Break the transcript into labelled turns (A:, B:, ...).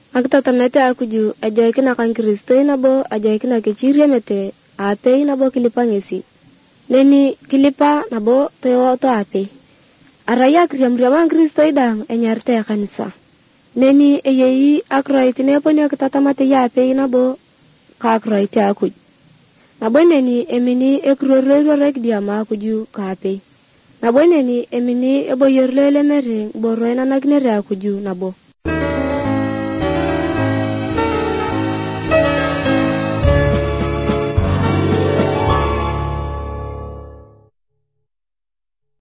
A: Akitatamete akuju ajoikina kan Kristoi nabo ajoikina kechiriemete apei nabo kilipa ngesi. Neni kilipa nabo toyoto apei. Araya kriam-kriam Kristoi dang enyarite ya kanisa. Neni eyei akroit neponi akitatamate ya apei nabo ka akroit akuj. Nabo neni emini ekurororek diama akuju ka apei. Nabo neni emini eboyorlo elemere boroi nanakinere akuju nabo.